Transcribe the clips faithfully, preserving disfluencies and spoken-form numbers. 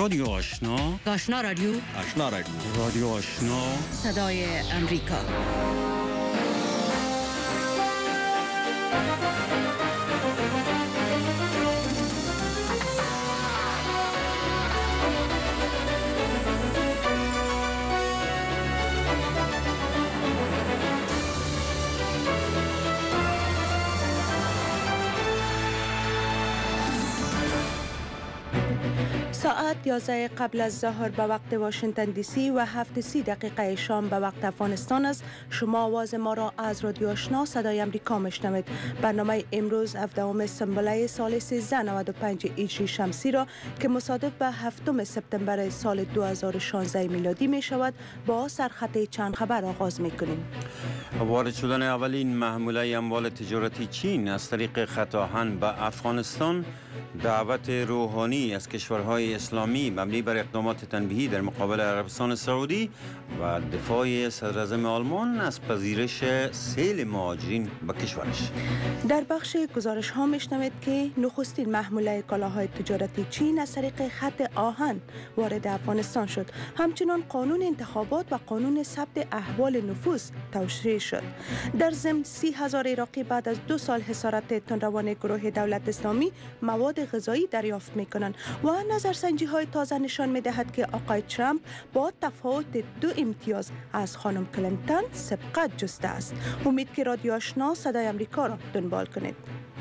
رادیو آشنا، آشنا رادیو آشنا رادیو رادیو آشنا، صدای امریکا. ساعت یازده قبل از ظهر به وقت واشنگتن دی سی و هفت سی دقیقه شام به وقت افغانستان است. شما آواز ما را از رادیو آشنا صدای امریکا میشنوید. برنامه امروز هفدهم سنبله سال سیزده نود و پنج هجری شمسی را که مصادف به هفتم سپتامبر سال دو هزار و شانزده میلادی می شود با سرخط چند خبر آغاز می کنیم. وارد شدن اولین محموله اموال تجارتی چین از طریق خط آهن به افغانستان، دعوت روحانی از کشورهای اسلامی مبنی بر اقدامات تنبیهی در مقابل عربستان سعودی و دفاع صدراعظم آلمان از پذیرش سیل مهاجرین به کشورش. در بخش گزارش ها میشنوید که نخستین محموله کالاهای تجارتی چین از طریق خط آهن وارد افغانستان شد. همچنان قانون انتخابات و قانون ثبت احوال نفوس تشریع شد. در ضمن سی هزار عراقی بعد از دو سال حصارت تندروان گروه دولت اسلامی مواد غذایی دریافت می کنند و نظرسنجی های تازه نشان می دهد که آقای ترامپ با تفاوت دو امتیاز از خانم کلینتون سبقت جسته است. امید که رادیو آشنا صدای امریکا را دنبال کنید.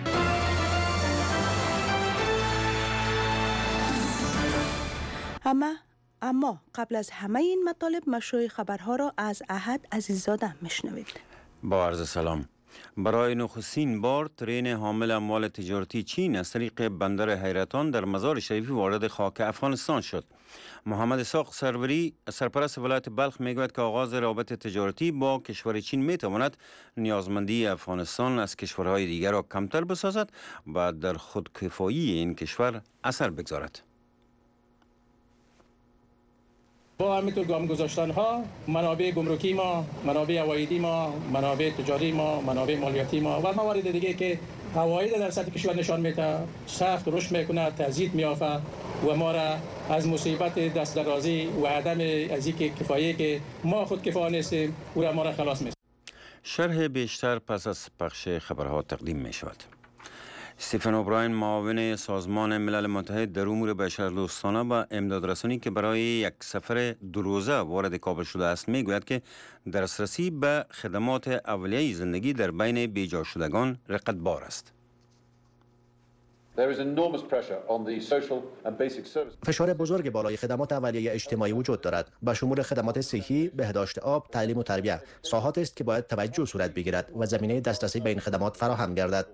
اما اما قبل از همه این مطالب مشروع خبرها را از احد عزیزاده میشنوید. با عرض سلام. برای نخستین بار ترین حامل اموال تجارتی چین از طریق بندر حیرتان در مزار شریفی وارد خاک افغانستان شد. محمد اسحاق سروری سرپرست ولایت بلخ میگوید که آغاز روابط تجارتی با کشور چین میتواند نیازمندی افغانستان از کشورهای دیگر را کمتر بسازد و در خودکفایی این کشور اثر بگذارد. با همینطور گام گذاشتن ها منابع گمرکی ما، منابع عوایدی ما، منابع تجاری ما، منابع مالیاتی ما و موارد دیگه که عواید در سطح کشور نشان میده سخت رشد میکنه، تزیید میافه و ما را از مصیبت دست درازی و عدم از اینکه کفایه که ما خود کفا نیستیم او را ما را خلاص می‌سازد. شرح بیشتر پس از پخش خبرها تقدیم می شود. استیفن اوبراین معاون سازمان ملل متحد در امور بشردوستانه و امدادرسانی که برای یک سفر دو روزه وارد کابل شده است میگوید که دسترسی به خدمات اولیه زندگی در بین بیجا شدگان رقتبار است. فشار بزرگ بالای خدمات اولیه اجتماعی وجود دارد، به شمول خدمات صحی، بهداشت آب، تعلیم و تربیت. ساحات است که باید توجه صورت بگیرد و زمینه دسترسی به این خدمات فراهم گردد.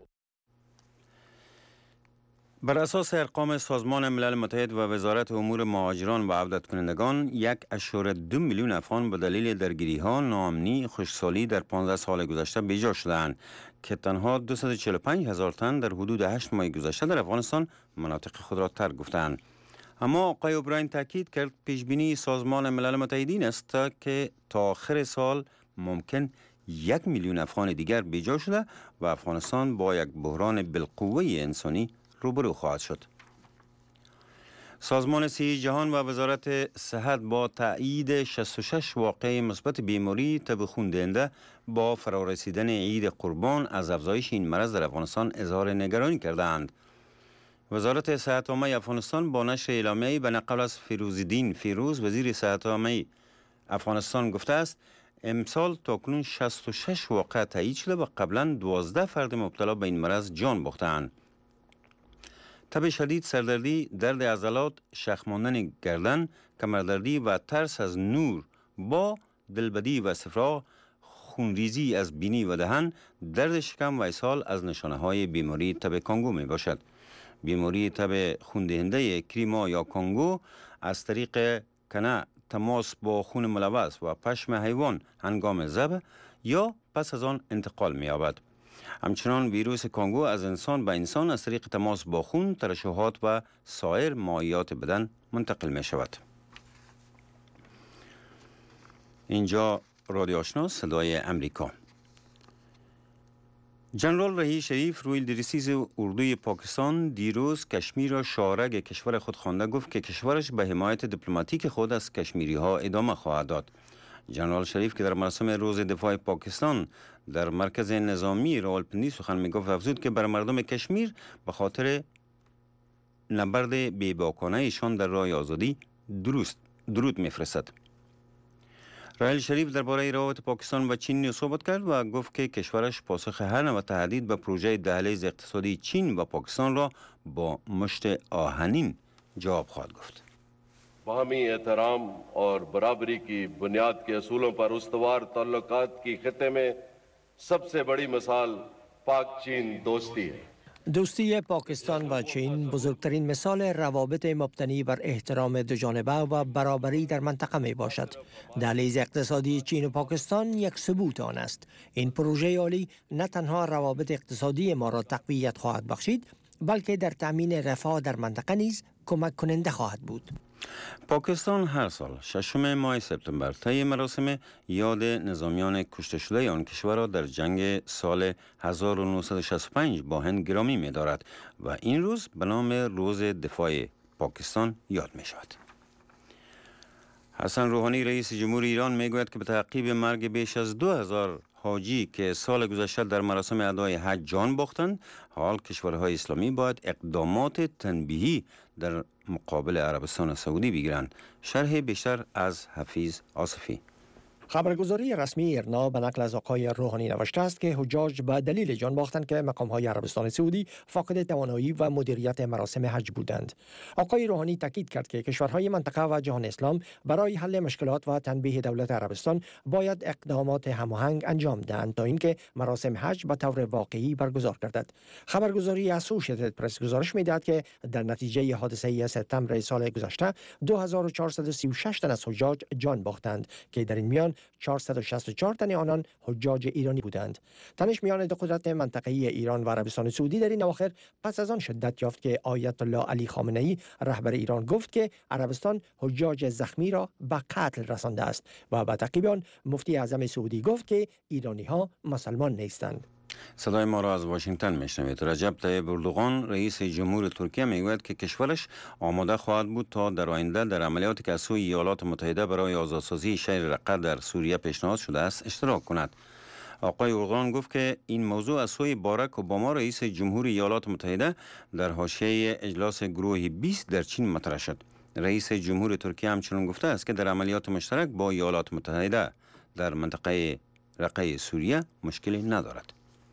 بر اساس ارقام سازمان ملل متحد و وزارت امور مهاجران و عودت کنندگان، یک اشاره دو میلیون افغان به دلیل درگیری ها، ناامنی، خشکسالی در پانزده سال گذشته بیجا شدند که تنها دویست و چهل و پنج هزار تن در حدود هشت ماه گذشته در افغانستان مناطق خود را ترک گفتند. اما آقای اوبراین تاکید کرد پیشبینی سازمان ملل متحد این است که تا آخر سال ممکن یک میلیون افغان دیگر بیجا شده و افغانستان با یک بحران بالقوه انسانی روبرو خواهد شد. سازمان صحی جهان و وزارت صحت با تایید شصت و شش واقعه مثبت بیماری تب خون دهنده با فرارسیدن عید قربان از افزایش این مرض در افغانستان اظهار نگرانی کردند. وزارت صحت عامه افغانستان با نشر اعلامیه‌ای به نقل از فیروزالدین فیروز وزیر صحت عامه افغانستان گفته است امسال تاکنون شصت و شش واقعه تایید شده و قبلا دوازده فرد مبتلا به این مرض جان باختند. تب شدید، سردردی، درد عضلات، شخم ماندن گردن، کمردردی و ترس از نور با دلبدی و استفراغ، خونریزی از بینی و دهن، درد شکم و اسهال از نشانه های بیماری تب کانگو می باشد. بیماری تب خوندهنده کریما یا کانگو از طریق کنه، تماس با خون ملوث و پشم حیوان هنگام ذبح یا پس از آن انتقال می یابد. همچنان ویروس کانگو از انسان به انسان از طریق تماس با خون، ترشحات و سایر مایعات بدن منتقل می شود. اینجا رادیو آشنا صدای امریکا. جنرال رهی شریف روی درسیز اردوی پاکستان دیروز کشمیر را شارگ کشور خود خوانده گفت که کشورش به حمایت دیپلماتیک خود از کشمیری ها ادامه خواهد داد. جنرال شریف که در مراسم روز دفاع پاکستان در مرکز نظامی راولپندی سخن میگفت افزود که بر مردم کشمیر به خاطر نبرد بی‌باکانه ایشان در راه آزادی درست درود میفرستد. راحیل شریف درباره روابط پاکستان و چین صحبت کرد و گفت که کشورش پاسخ هر نوع تهدید به پروژه دهلیز اقتصادی چین و پاکستان را با مشت آهنین جواب خواهد گفت. باہمی احترام اور برابری کی بنیاد کے اصولوں پر استوار تعلقات کی خطے میں سب سے بڑی مثال پاک چین دوستی ہے. دوستی پاکستان و چین بزرگترین مثال روابط مبتنی بر احترام دوجانبه و برابری در منطقه می باشد. دهلیز اقتصادی چین و پاکستان یک ثبوت آن است. این پروژه عالی نه تنها روابط اقتصادی ما را تقویت خواهد بخشید، بلکه در تامین رفاه در منطقه نیز کمک کننده خواهد بود. پاکستان هر سال ششم ماه سپتامبر طی مراسم یاد نظامیان کشته شده آن کشور را در جنگ سال هزار و نهصد و شصت و پنج با هند گرامی می دارد و این روز به نام روز دفاع پاکستان یاد می شود. حسن روحانی رئیس جمهور ایران می گوید که به تعقیب مرگ بیش از دو هزار حاجی که سال گذشته در مراسم ادای حج جان باختند، حال کشورهای اسلامی باید اقدامات تنبیهی در مقابل عربستان سعودی بگیرند. شرح بیشتر از حفیظ آصفی. خبرگزاری رسمی ایرنا به نقل از آقای روحانی نوشته است که حجاج به دلیل جان باختند که مقام‌های عربستان سعودی فاقد توانایی و مدیریت مراسم حج بودند. آقای روحانی تاکید کرد که کشورهای منطقه و جهان اسلام برای حل مشکلات و تنبیه دولت عربستان باید اقدامات هماهنگ انجام دهند تا اینکه مراسم حج به طور واقعی برگزار گردد. خبرگزاری اسوشیتد پرس گزارش می‌دهد که در نتیجه حادثه سپتامبر سال گذشته دو هزار و چهارصد و سی و شش تن از حجاج جان باختند که در این میان چهارصد و شصت و چهار تن آنان حجاج ایرانی بودند. تنش میان دو قدرت منطقه‌ای ایران و عربستان سعودی در این اواخر پس از آن شدت یافت که آیت الله علی خامنه‌ای رهبر ایران گفت که عربستان حجاج زخمی را به قتل رسانده است و به تعقیب آن مفتی اعظم سعودی گفت که ایرانی‌ها مسلمان نیستند. صدای ما را از واشنگتن میشنوید. رجب طیب اردوغان رئیس جمهور ترکیه میگوید که کشورش آماده خواهد بود تا در آینده در عملیاتی که از سوی ایالات متحده برای آزادسازی شهر رقه در سوریه پیشنهاد شده است اشتراک کند. آقای اردوغان گفت که این موضوع از سوی باراک اوباما رئیس جمهور ایالات متحده در حاشیه اجلاس گروه بیست در چین مطرح شد. رئیس جمهور ترکیه همچنین گفته است که در عملیات مشترک با ایالات متحده در منطقه رقه سوریه مشکلی ندارد.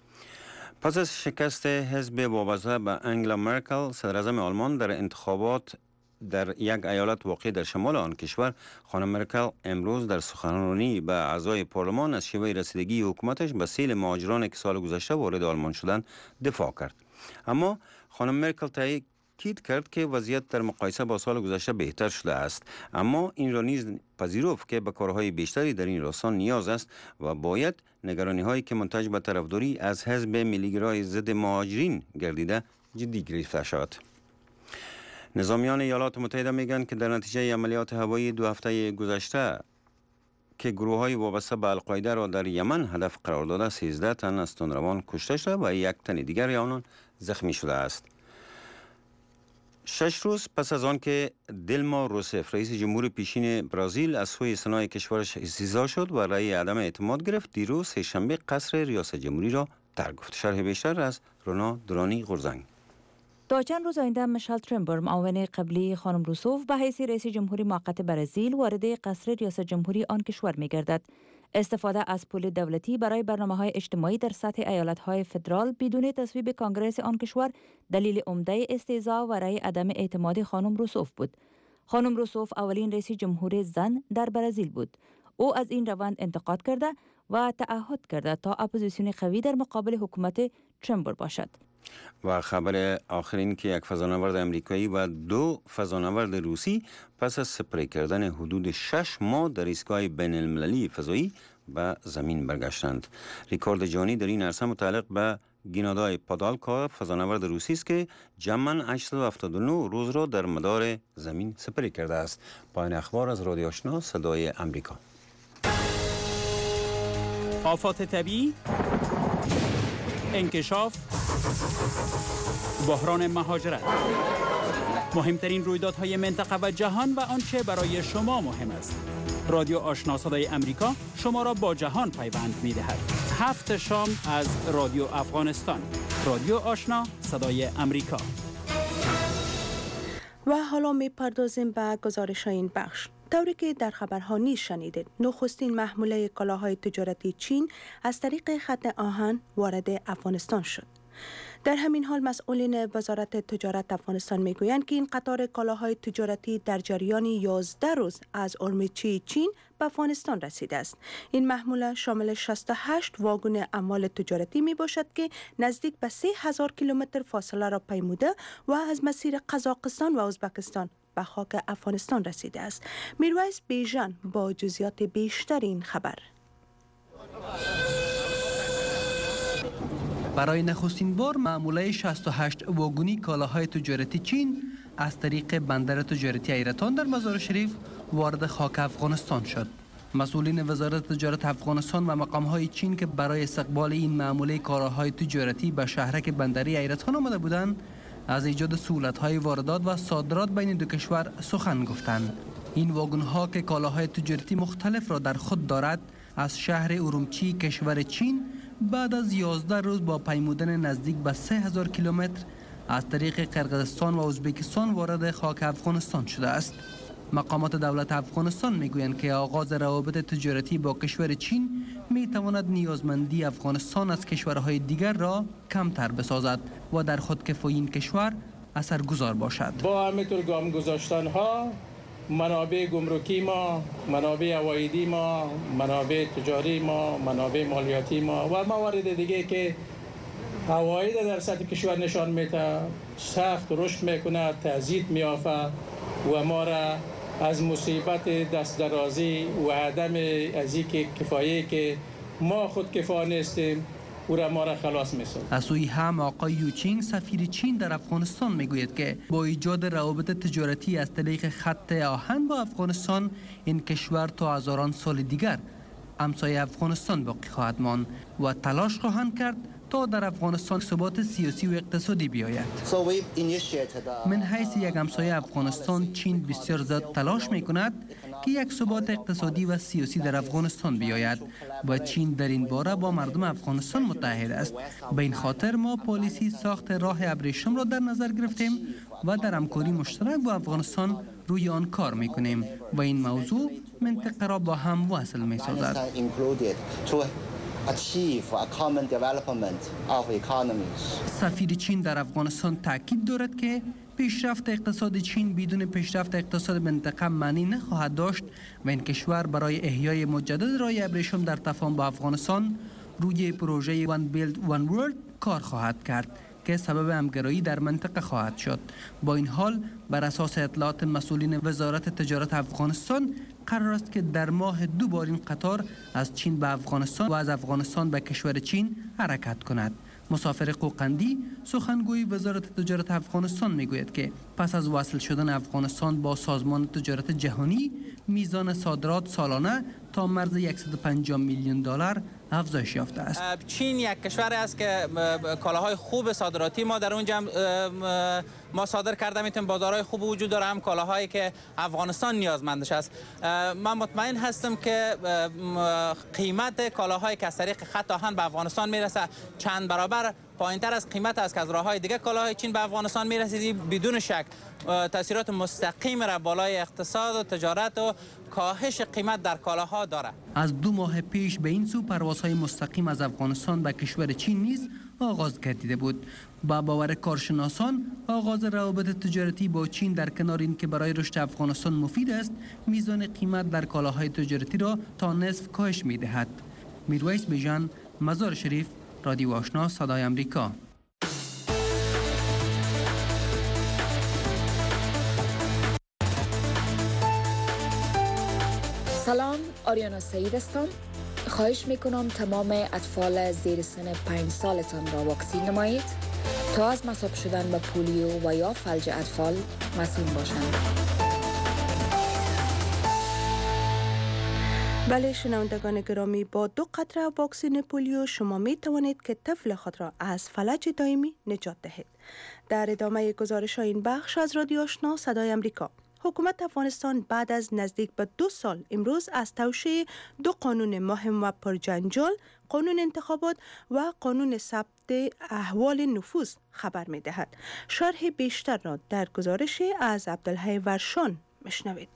پس از شکست حزب وابسته به انگلا مرکل صدراعظم آلمان در انتخابات در یک ایالت واقع در شمال آن کشور، خانم مرکل امروز در سخنرانی به اعضای پارلمان از شیوه رسیدگی حکومتش به سیل مهاجران که سال گذشته وارد آلمان شدند دفاع کرد. اما خانم مرکل تاکید کرد که وضعیت در مقایسه با سال گذشته بهتر شده است، اما این را نیز پذیرفت که به کارهای بیشتری در این راستا نیاز است و باید نگرانی هایی که منتج به طرفداری از حزب ملیگرای ضد مهاجرین گردیده جدی گرفته شود. نظامیان ایالات متحده میگن که در نتیجه عملیات هوایی دو هفته گذشته که گروه های وابسته به القاعده را در یمن هدف قرار داده سیزده تن از تندروان کشته شده و یک تن دیگر آنان زخمی شده است. شش روز پس از آن که دلما روسف رئیس جمهور پیشین برزیل از سوی سنای کشورش استیضاح شد و رأی عدم اعتماد گرفت، دیروز سه‌شنبه قصر ریاست جمهوری را ترک گفت. شرح بیشتر از رونا درانی غرزنگ. تا چند روز آینده میشل ترمبر معاون قبلی خانم روسوف به حیث رئیس جمهوری موقت برزیل وارد قصر ریاست جمهوری آن کشور می گردد. استفاده از پول دولتی برای برنامه‌های اجتماعی در سطح ایالت‌های فدرال بدون تصویب کانگرس آن کشور دلیل عمده استیضاح و رأی عدم اعتماد خانم روسوف بود. خانم روسوف اولین رئیس جمهور زن در برزیل بود. او از این روند انتقاد کرده و تعهد کرده تا اپوزیسیون قوی در مقابل حکومت ترمبر باشد. و خبر آخر این که یک فضانورد امریکایی و دو فضانورد روسی پس از سپری کردن حدود شش ماه در ایستگاه بین المللی فضایی به زمین برگشتند. ریکورد جهانی در این عرصه متعلق به گینادای پادالکا فضانورد روسی است که جمعاً هشتصد و هفتاد و نه روز را در مدار زمین سپری کرده است. پایان اخبار از رادیو آشنا صدای امریکا. آفات طبیعی، انکشاف، بحران مهاجرت، مهمترین رویدادهای منطقه و جهان و آنچه برای شما مهم است. رادیو آشنا صدای امریکا شما را با جهان پیوند می دهد. هفت شام از رادیو افغانستان. رادیو آشنا صدای امریکا. و حالا می پردازیم به گزارش این بخش. طوری که در خبرها نیز شنیدید، نخستین محموله کالاهای تجارتی چین از طریق خط آهن وارد افغانستان شد. در همین حال مسئولین وزارت تجارت افغانستان میگویند که این قطار کالاهای تجارتی در جریان یازده روز از اورمچی چین به افغانستان رسیده است. این محموله شامل شصت و هشت واگن اموال تجارتی می باشد که نزدیک به سه هزار کیلومتر فاصله را پیموده و از مسیر قزاقستان و ازبکستان به خاک افغانستان رسیده است. میرویس بیژن با جزئیات بیشتر این خبر. برای نخستین بار معموله شصت و هشت واگنی کالاهای تجارتی چین از طریق بندر تجارتی ایرتان در مزار شریف وارد خاک افغانستان شد. مسئولین وزارت تجارت افغانستان و مقامهای چین که برای استقبال این معموله کالاهای تجارتی به شهرک بندری ایرتان آمده بودند، از ایجاد سهولت‌های واردات و صادرات بین دو کشور سخن گفتند. این واگن‌ها که کالاهای تجارتی مختلف را در خود دارد، از شهر اورمچی کشور چین بعد از یازده روز با پیمودن نزدیک به سه هزار کیلومتر از طریق قرقیزستان و ازبکستان وارد خاک افغانستان شده است. مقامات دولت افغانستان میگویند که آغاز روابط تجارتی با کشور چین میتواند نیازمندی افغانستان از کشورهای دیگر را کمتر بسازد و در خودکفایی این کشور اثرگذار باشد. با همینطور گام گذاشتن ها منابع گمرکی ما، منابع عوایدی ما، منابع تجاری ما، منابع مالیاتی ما و موارد دیگه که عواید در سطح کشور نشان میده سخت رشد میکنه، تزیید میافه و ما را از مصیبت دست درازی و عدم از اینکه کفایه که ما خود کفا نیستیم او را ما را خلاص می‌سازد. از سوی هم آقای یوچینگ سفیر چین در افغانستان میگوید که با ایجاد روابط تجارتی از طریق خط آهن با افغانستان، این کشور تا هزاران سال دیگر همسایه افغانستان باقی خواهد ماند و تلاش خواهند کرد تا در افغانستان ثبات سیاسی و اقتصادی بیاید. من حیث یک همسایه افغانستان، چین بسیار زیاد تلاش میکند که یک ثبات اقتصادی و سیاسی در افغانستان بیاید و چین در این باره با مردم افغانستان متحد است. به این خاطر ما پالیسی ساخت راه ابریشم را در نظر گرفتیم و در همکاری مشترک با افغانستان روی آن کار میکنیم و این موضوع منطقه را با هم وصل میسازد. سفیر چین در افغانستان تاکید دارد که پیشرفت اقتصاد چین بدون پیشرفت اقتصاد منطقه معنی نخواهد داشت و این کشور برای احیای مجدد راه ابریشم در تفاهم با افغانستان روی پروژه One Belt One World کار خواهد کرد که سبب همگرایی در منطقه خواهد شد. با این حال بر اساس اطلاعات مسئولین وزارت تجارت افغانستان قرار است که در ماه دو بار این قطار از چین به افغانستان و از افغانستان به کشور چین حرکت کند. مسافر قوقندی سخنگوی وزارت تجارت افغانستان میگوید که پس از وصل شدن افغانستان با سازمان تجارت جهانی، میزان صادرات سالانه تا مرز صد و پنجاه میلیون دلار افزایش یافته است. چین یک کشور است که کالاهای خوب صادراتی ما در اونجا ما صادر کرده میتونیم، بازارهای خوب وجود داره، هم کالاهایی که افغانستان نیازمندش است. من مطمئن هستم که قیمت کالاهایی که از طریق خط آهن به افغانستان میرسه چند برابر پایینتر از قیمت است که از راههای دیگه کالاهای چین به افغانستان میرسید. بدون شک تاثیرات مستقیم را بالای اقتصاد و تجارت و کاهش قیمت در کالاها دارد. از دو ماه پیش به این سو پروازهای مستقیم از افغانستان به کشور چین نیز آغاز گردیده بود. با باور کارشناسان آغاز روابط تجارتی با چین در کنار این که برای رشد افغانستان مفید است، میزان قیمت در کالاهای تجارتی را تا نصف کاهش می‌دهد. میرویس بیژن، مزار شریف، رادیو آشنا صدای امریکا. سلام، آریانا سعید هستم. خواهش میکنم تمام اطفال زیر سن پنج سالتان را واکسین نمایید تا از مصاب شدن به پولیو و یا فلج اطفال مسئول باشند. بله شنوندگان گرامی، با دو قطره واکسن پولیو شما می توانید که طفل خود را از فلج دائمی نجات دهید. در ادامه گزارش این بخش از رادیو آشنا صدای امریکا، حکومت افغانستان بعد از نزدیک به دو سال امروز از توشیح دو قانون مهم و پرجنجال، قانون انتخابات و قانون ثبت احوال نفوس خبر می دهد. شرح بیشتر را در گزارش از عبدالحی ورشان مشنوید.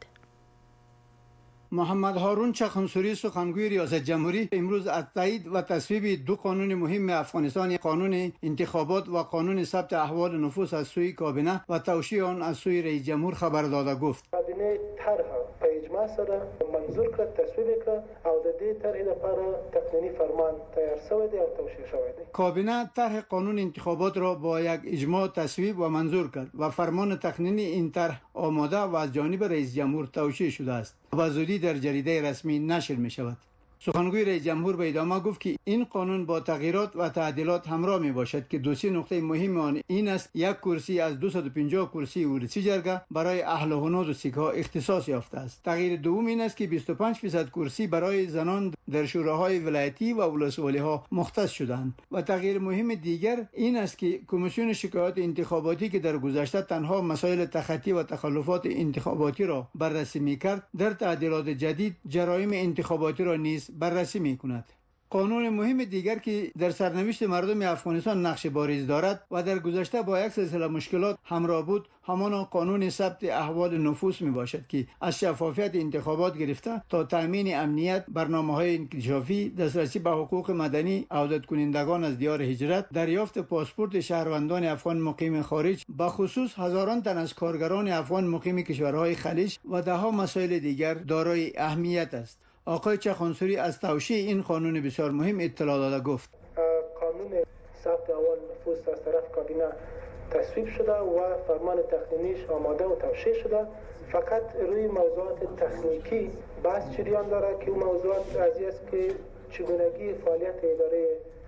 محمد هارون چخانسوری سخنگوی ریاست جمهوری امروز از تایید و تصویب دو قانون مهم افغانستان، قانون انتخابات و قانون ثبت احوال نفوس از سوی کابینه و توشیح آن از سوی رئیس جمهور خبر داده گفت کابینه طرح په اجماع سره منظور کړ، تصویب کړ او د دې طرح لپاره تقنینی فرمان تیار شوی دی او توشیح شوی دی. کابینه طرح قانون انتخابات را با یک اجماع تصویب و منظور کرد و فرمان تقنینی این طرح آماده و از جانب رئیس جمهور توشیح شده است و زودی در جریده رسمی نشر می شود. سخنگوی رئیس جمهور به ادامه گفت که این قانون با تغییرات و تعدیلات همراه می باشد که دو سه نقطه مهم آن این است: یک کرسی از دویست و پنجاه کرسی ولسی جرگه برای اهل هنر و سیک ها اختصاص یافته است. تغییر دوم این است که بیست و پنج درصد کرسی برای زنان در شوراهای ولایتی و ولسوالی ها مختص شدند. و تغییر مهم دیگر این است که کمیسیون شکایات انتخاباتی که در گذشته تنها مسائل تخطی و تخلفات انتخاباتی را بررسی می‌کرد، در تعدیلات جدید جرایم انتخاباتی را نیز بررسی می‌کند. قانون مهم دیگر که در سرنوشت مردم افغانستان نقش بارز دارد و در گذشته با یک سلسله مشکلات همراه بود، همان قانون ثبت احوال نفوس می باشد که از شفافیت انتخابات گرفته تا تامین امنیت، برنامه‌های انکشافی، دسترسی به حقوق مدنی عودت کنندگان از دیار هجرت، دریافت پاسپورت شهروندان افغان مقیم خارج، به خصوص هزاران تن از کارگران افغان مقیم کشورهای خلیج و ده‌ها مسائل دیگر دارای اهمیت است. آقای چخانسوری از توشیح این قانون بسیار مهم اطلاع داده گفت قانون ثبت احوال نفوس از طرف کابینه تصویب شده و فرمان تقنینیش آماده و توشیح شده. فقط روی موضوعات تکنیکی بحث جریان داره که اون موضوعات از است که چگونگی فعالیت اداره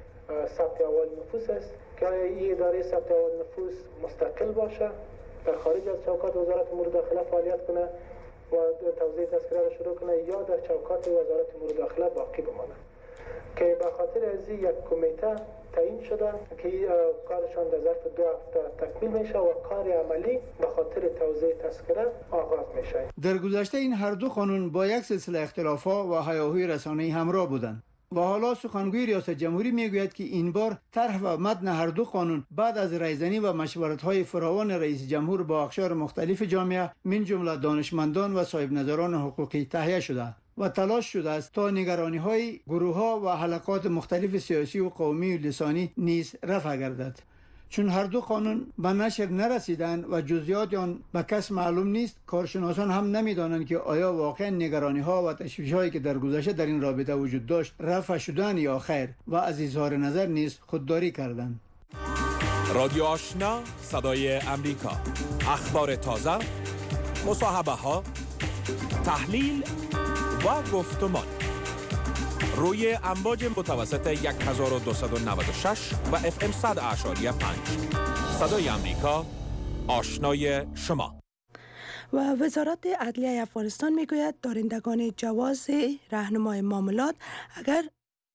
ثبت احوال نفوس است که این اداره ثبت احوال نفوس مستقل باشه، در خارج از چوکات وزارت امور داخله فعالیت کنه و توزیع تذکره را شروع کنه یا در چوکات وزارت امور داخله باقی بمانه، که به خاطر از یک کمیته تعیین شده که کارشان در ظرف دو هفته تکمیل میشه و کار عملی به خاطر توزیع تذکره آغاز میشه. در گذشته این هر دو قانون با یک سلسله اختلافات و هیاهوی رسانه‌ای همراه بودند و حالا سخنگوی ریاست جمهوری میگوید که این بار طرح و متن هر دو قانون بعد از رایزنی و مشورت‌های فراوان رئیس جمهور با اقشار مختلف جامعه من جمله دانشمندان و صاحب نظران حقوقی تهیه شده و تلاش شده است تا نگرانی‌های گروه‌ها و حلقات مختلف سیاسی و قومی و لسانی نیز رفع گردد. چون هر دو قانون به نشر نرسیدند و جزئیات آن به کس معلوم نیست، کارشناسان هم نمی‌دانند که آیا واقعا نگرانی‌ها و تشویش‌هایی که در گذشته در این رابطه وجود داشت رفع شدن یا خیر، و از اظهار نظر نیز خودداری کردند. رادیو آشنا صدای امریکا، اخبار تازه، مصاحبه‌ها، تحلیل و گفتمان روی امواج متوسط هزار و دویست و نود و شش و اف ام صد اعشاری پنج. صدای امریکا، آشنای شما. و وزارت عدلیه افغانستان میگوید دارندگان جواز راهنمای معاملات اگر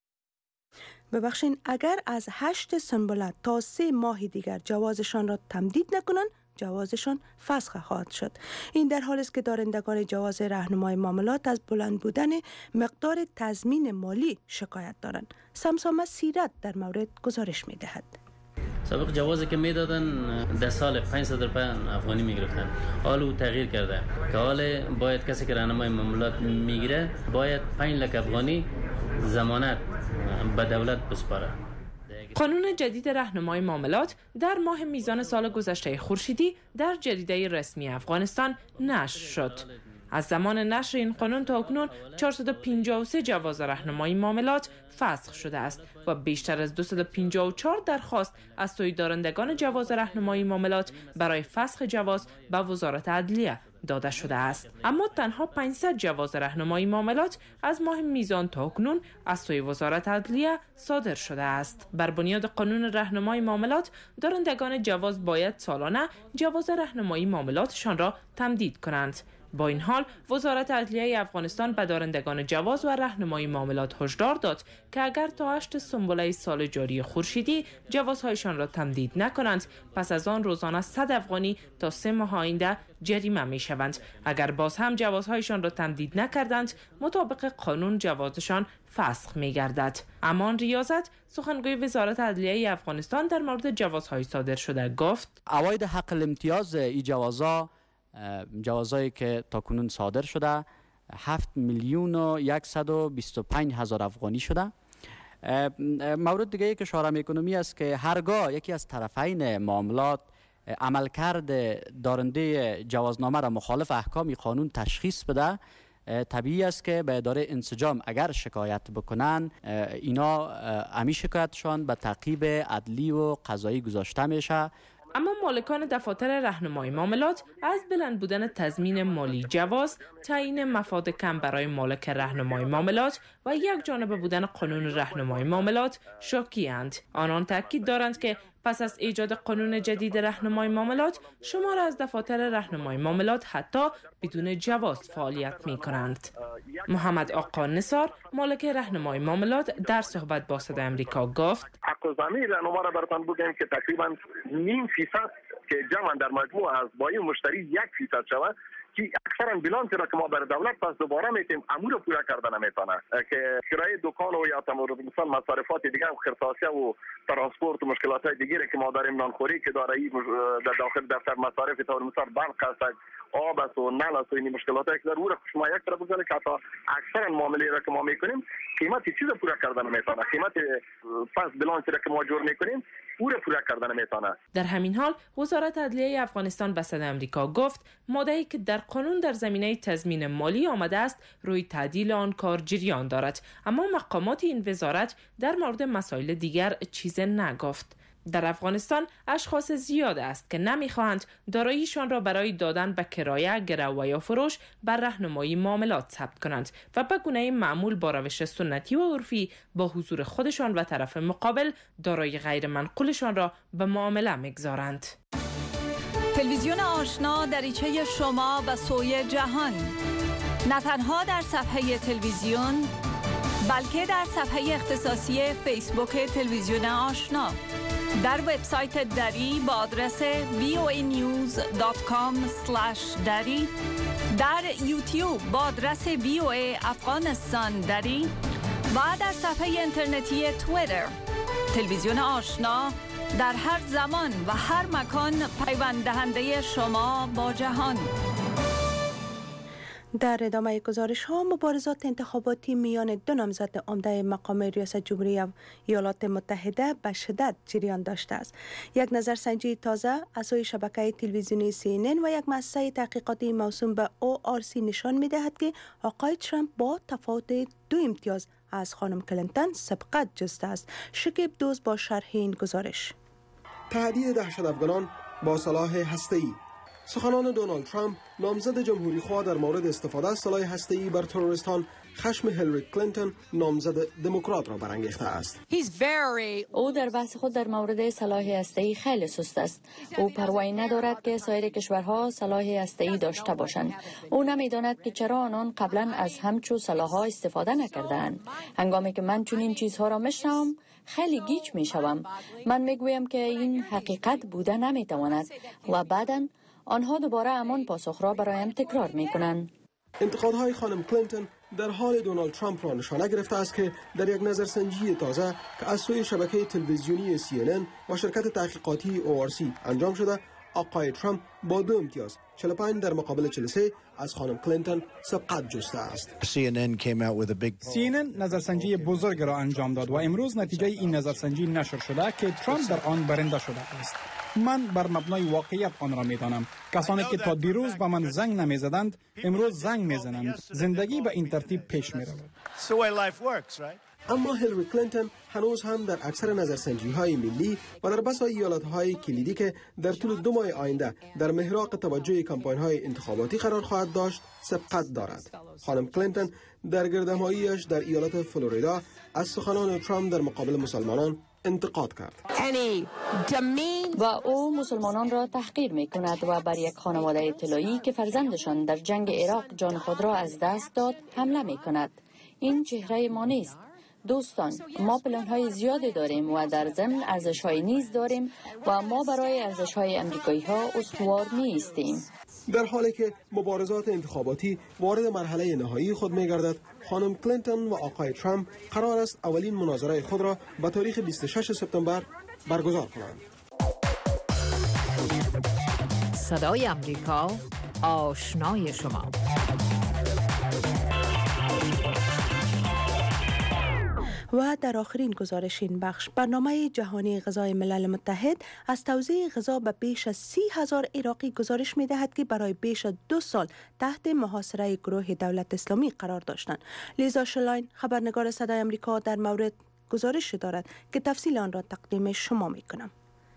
ببخشین اگر از هشت سنبله تا سه ماه دیگر جوازشان را تمدید نکنند، جوازشان فسخ خواهد شد. این در حالی است که دارندگان جواز راهنمای معاملات از بلند بودن مقدار تضمین مالی شکایت دارند. سمسامه سیرت در مورد گزارش می‌دهد. سابق جوازی که میدادن ده سال پانصد روپیه افغانی میگرفتن، حالا او تغییر کرده که حالا باید کسی که راهنمای معاملات میگیره باید پنج لک افغانی ضمانت به دولت بسپاره. قانون جدید راهنمای معاملات در ماه میزان سال گذشته خورشیدی در جریده رسمی افغانستان نشر شد. از زمان نشر این قانون تا اکنون چهارصد و پنجاه و سه جواز راهنمایی معاملات فسخ شده است و بیشتر از دویست و پنجاه و چهار درخواست از سوی دارندگان جواز راهنمایی معاملات برای فسخ جواز به وزارت عدلیه داده شده است. اما تنها پانصد جواز راهنمایی معاملات از ماه میزان تا اکنون از سوی وزارت عدلیه صادر شده است. بر بنیاد قانون راهنمایی معاملات دارندگان جواز باید سالانه جواز راهنمایی معاملاتشان را تمدید کنند. با این حال وزارت عدلیه افغانستان به دارندگان جواز و راهنمای معاملات هشدار داد که اگر تا هشت سنبله سال جاری خورشیدی جوازهایشان را تمدید نکنند، پس از آن روزانه صد افغانی تا سه ماه آینده جریمه می شوند. اگر باز هم جوازهایشان را تمدید نکردند، مطابق قانون جوازشان فسخ می گردد. امان ریاضت، سخنگوی وزارت عدلیه افغانستان، در مورد جوازهای صادر شده گفت: عواید حق الامتیاز این جوازها، جوازهایی که تاکنون صادر شده، هفت میلیون و صد و بیست و پنج هزار افغانی شده. مورد دیگه که اشاره میکنم است که هرگاه یکی از طرفین معاملات عملکرد دارنده جوازنامه را مخالف احکام قانون تشخیص بده، طبیعی است که به اداره انسجام اگر شکایت بکنن، اینا امی شکایتشان به تعقیب عدلی و قضایی گذاشته میشه. اما مالکان دفاتر راهنمای معاملات از بلند بودن تضمین مالی جواز، تعیین مفاد کم برای مالک راهنمای معاملات و یک جانبه بودن قانون راهنمای معاملات شاکی‌اند. آنان تاکید دارند که پس از ایجاد قانون جدید راهنمای معاملات، شمار از دفاتر راهنمای معاملات حتی بدون جواز فعالیت می کنند. محمد آقا نثار، مالک راهنمای معاملات، در صحبت با صدای امریکا گفت: حق ضمیر راهنما را براتون بگم که تقریبا نیم فیصد که جمع در مجموع از بای مشتری یک فیصد شود، که اکثرا بیلانس را که ما بر دولت پس دوباره میتیم امور رو پورا کردن نمیتونه، که کرایه دکان و یا تمورد مثلا مصارفات دیگه و خرساسیه و ترانسپورت و مشکلات های دیگه که ما داریم، نانخوری که داره در داخل دفتر مصارف تا مثلا برق است، آب است و نل است و این مشکلات هایی که در او را شما یک طرف بزنید که حتی اکثرا معامله را که ما میکنیم قیمت چیز پورا کردن نمیتونه، قیمت پس بیلانس را که ما جور میکنیم او را پورا کردن نمیتونه. در همین حال وزارت عدلیه افغانستان به صدای امریکا گفت ماده‌ای که در قانون در زمینه تضمین مالی آمده است روی تعدیل آن کار جریان دارد، اما مقامات این وزارت در مورد مسائل دیگر چیز نگفت. در افغانستان اشخاص زیاد است که نمیخواهند داراییشان را برای دادن به کرایه، گرو و یا فروش بر راهنمایی معاملات ثبت کنند و به گونه معمول با روش سنتی و عرفی با حضور خودشان و طرف مقابل دارایی غیر منقولشان را به معامله میگذارند. تلویزیون آشنا دریچه شما به سوی جهان، نه تنها در صفحه تلویزیون بلکه در صفحه اختصاصی فیسبوک تلویزیون آشنا، در وبسایت دری با آدرس وی او ای نیوز دات کام اسلش دری، در یوتیوب با آدرس وی او ای افغانستان دری و در صفحه اینترنتی توییتر. تلویزیون آشنا در هر زمان و هر مکان پیوند دهنده شما با جهان. در ادامه گزارش ها، مبارزات انتخاباتی میان دو نامزد عمده مقام ریاست جمهوری ایالات متحده به شدت جریان داشته است. یک نظرسنجی تازه از سوی شبکه تلویزیونی سی ان ان و یک مؤسسه تحقیقاتی موسوم به او آر سی نشان می‌دهد که آقای ترامپ با تفاوت دو امتیاز از خانم کلینتون سبقت جسته است. شکیب دوست با شرح این گزارش. تهدید دهشت افغانان با سلاح هسته‌ای. سخنان دونالد ترامپ نامزد جمهوری خواه در مورد استفاده از سلاح هسته‌ای بر تروریستان خشم هیلاری کلینتون نامزد دموکرات را برانگیخته است. او در بحث خود در مورد سلاح هسته‌ای خیلی سست است. او پروایی ندارد که سایر کشورها سلاح هسته‌ای داشته باشند. او نمی‌داند که چرا آنان قبلا از همچو سلاح‌ها استفاده نکردند. هنگامی که من چنین چیزها را میشنوم خیلی گیج میشوم. من میگویم که این حقیقت بوده نمیتواند و بعداً آنها دوباره همان پاسخ را برایم تکرار می کنند. انتقادهای خانم کلینتون در حال دونالد ترامپ را نشانه گرفته است که در یک نظرسنجی تازه که از سوی شبکه تلویزیونی سی ان ان و شرکت تحقیقاتی او آر سی انجام شده، آقای ترامپ با دو امتیاز چهل و پنج در مقابل چهل و سه از خانم کلینتون سبقت جسته است. سی ان ان نظرسنجی بزرگ را انجام داد و امروز نتیجه این نظرسنجی نشر شده که ترامپ در آن برنده شده است. من بر مبنای واقعیت آن را می‌دانم. کسانی که تا دیروز به من زنگ نمی‌زدند امروز زنگ می‌زنند. زندگی به این ترتیب پیش می‌رود. اما هیلاری کلینتون هنوز هم در اکثر نظرسنجی‌های ملی و در بسا ایالت‌های کلیدی که در طول دو ماه آینده در محراق توجه کمپاین‌های انتخاباتی قرار خواهد داشت سبقت دارد. خانم کلینتون در گردهمایی‌اش در ایالت فلوریدا از سخنان ترامپ در مقابل مسلمانان انتقاد کرد. و او مسلمانان را تحقیر می کند و بر یک خانواده اطلاعی که فرزندشان در جنگ عراق جان خود را از دست داد حمله می کند. این چهره ما نیست. دوستان، ما پلان‌های زیادی داریم و در ضمن ارزش‌های نیز داریم و ما برای ارزش‌های آمریکایی‌ها استوار نیستیم. در حالی که مبارزات انتخاباتی وارد مرحله نهایی خود می‌گردد، خانم کلینتون و آقای ترامپ قرار است اولین مناظره خود را به تاریخ بیست و ششم سپتامبر برگزار کنند. صدای آمریکا، آشنای شما. و در آخرین گزارش این بخش، برنامه جهانی غذای ملل متحد از توزیع غذا به بیش از سی هزار عراقی گزارش می دهد که برای بیش از دو سال تحت محاصره گروه دولت اسلامی قرار داشتند. لیزا شلاین، خبرنگار صدای آمریکا، در مورد گزارش دارد که تفصیل آن را تقدیم شما می کنم.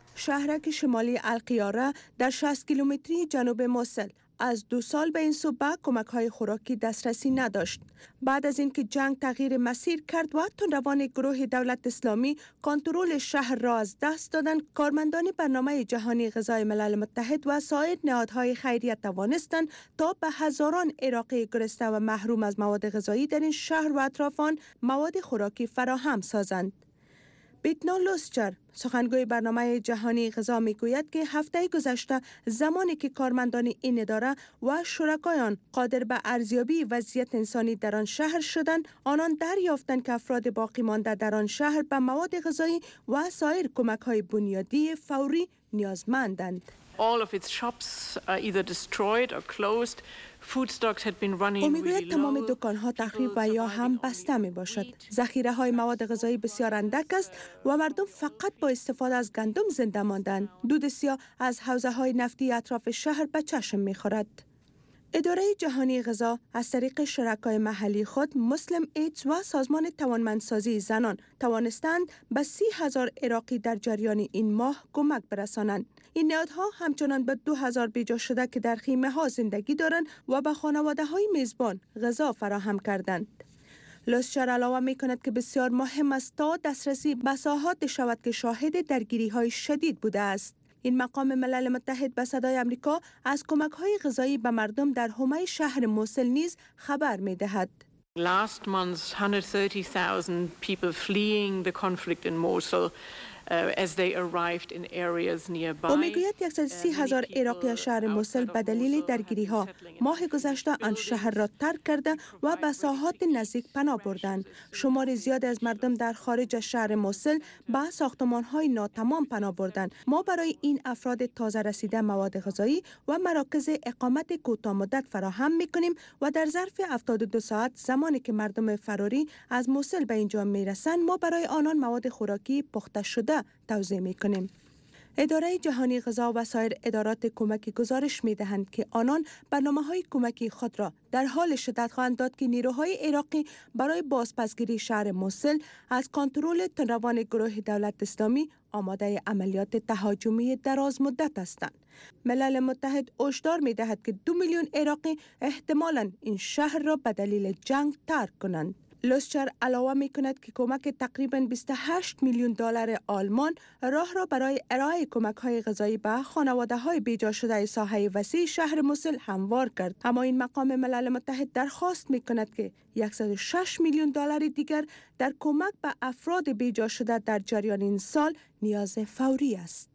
شهرک شمالی القیاره در شصت کیلومتری جنوب موصل از دو سال به این سو به کمک‌های خوراکی دسترسی نداشت. بعد از اینکه جنگ تغییر مسیر کرد و تندروان گروه دولت اسلامی کنترل شهر را از دست دادند، کارمندان برنامه جهانی غذای ملل متحد و سایر نهادهای خیریه توانستند تا به هزاران عراقی گرسنه و محروم از مواد غذایی در این شهر و اطراف آن مواد خوراکی فراهم سازند. بیتنا لوسچر، سخنگوی برنامه جهانی غذا، میگوید که هفته گذشته زمانی که کارمندان این اداره و شرکای آن قادر به ارزیابی وضعیت انسانی در آن شهر شدند، آنان دریافتند که افراد باقی مانده در آن شهر به مواد غذایی و سایر کمک‌های بنیادی فوری نیازمندند. All of its shops are either destroyed or closed. Food stocks had been running او میگوید really تمام low. دکان‌ها تخریب و یا هم بسته می باشد. ذخیره های مواد غذایی بسیار اندک است و مردم فقط با استفاده از گندم زنده ماندند. دود سیاه از حوزه های نفتی اطراف شهر به چشم می خورد. اداره جهانی غذا از طریق شرکای محلی خود، مسلم ایدز و سازمان توانمندسازی زنان توانستند به سی هزار عراقی در جریان این ماه کمک برسانند. این نهادها همچنان به دو هزار بیجا شده که در خیمه ها زندگی دارند و به خانواده های میزبان غذا فراهم کردند. لوسچر علاوه می کند که بسیار مهم است تا دسترسی به ساحات شود که شاهد درگیری های شدید بوده است. این مقام ملل متحد به صدای آمریکا از کمک های غذایی به مردم در حومه شهر موصل نیز خبر می دهد. Last month, one hundred thirty thousand people fleeing the conflict in Mosul uh, as they arrived in areas nearby. او میگوید صد و سی هزار عراقی از شهر موصل به دلیل درگیری ها ماه گذشته آن شهر را ترک کرده و به ساحات نزدیک پناه بردند. شمار زیاد از مردم در خارج از شهر موصل به ساختمان های ناتمام پناه بردند. ما برای این افراد تازه رسیده مواد غذایی و مراکز اقامت کوتاه مدت فراهم میکنیم و در ظرف هفتاد و دو ساعت زمانی که مردم فراری از موصل به اینجا میرسند، ما برای آنان مواد خوراکی پخته شده توزیع میکنیم. اداره جهانی غذا و سایر ادارات کمکی گزارش می دهند که آنان برنامه‌های کمکی خود را در حال شدت خواهند داد که نیروهای عراقی برای بازپسگیری شهر موصل از کنترل تندروان گروه دولت اسلامی آماده عملیات تهاجمی دراز مدت هستند. ملل متحد هشدار می دهد که دو میلیون عراقی احتمالاً این شهر را به دلیل جنگ ترک کنند. لوسچر علاوه می کند که کمک تقریباً بیست و هشت میلیون دلار آلمان راه را برای ارائه کمک های غذایی به خانواده های بیجا شده ساحه وسیع شهر موصل هموار کرد. اما این مقام ملل متحد درخواست می کند که صد و شش میلیون دلار دیگر در کمک به افراد بیجا شده در جریان این سال نیاز فوری است.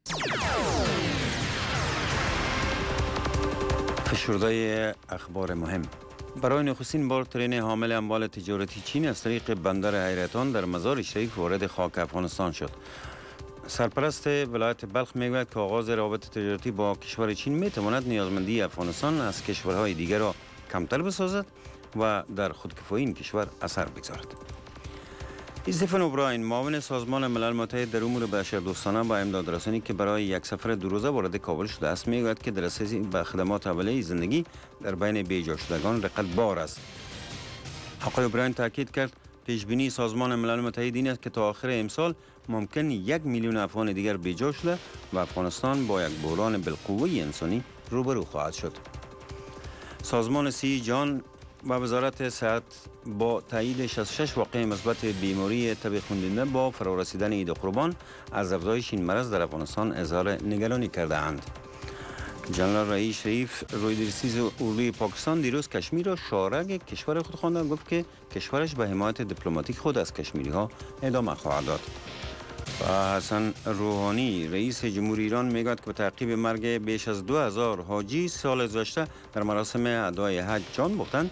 فشرده اخبار مهم. برای نخستین بار ترین حامل اموال تجارتی چین از طریق بندر حیرتان در مزار شریف وارد خاک افغانستان شد. سرپرست ولایت بلخ میگوید که آغاز روابط تجارتی با کشور چین میتواند نیازمندی افغانستان از کشورهای دیگر را کمتر بسازد و در خودکفایی این کشور اثر بگذارد. استیفن اوبراین، معاون سازمان ملل متحد در امور بشردوستانه با امدادرسانی که برای یک سفر دو روزه وارد کابل شده است، میگوید که دسترسی به خدمات اولیه زندگی در بین بیجا شدگان رقت بار است. آقای اوبراین تاکید کرد پیش بینی سازمان ملل متحد این است که تا آخر امسال ممکن یک میلیون افغان دیگر بیجا شده و افغانستان با یک بحران بالقوه انسانی روبرو خواهد شد. سازمان سی جان و وزارت صحت با تایید شصت و شش واقعه مثبت بیماری تب خونینده با فرارسیدن عید قربان از افزایش این مرض در افغانستان اظهار نگرانی کرده اند. جنرال رئیس شریف روی درسیز اردوی پاکستان دیروز کشمیر را شارک کشور خود خوانده و گفت که کشورش به حمایت دیپلماتیک خود از کشمیری ها ادامه خواهد داد. و حسن روحانی رئیس جمهوری ایران میگوید که به تعقیب مرگ بیش از دو هزار حاجی سال گذشته در مراسم ادای حج جان باختند،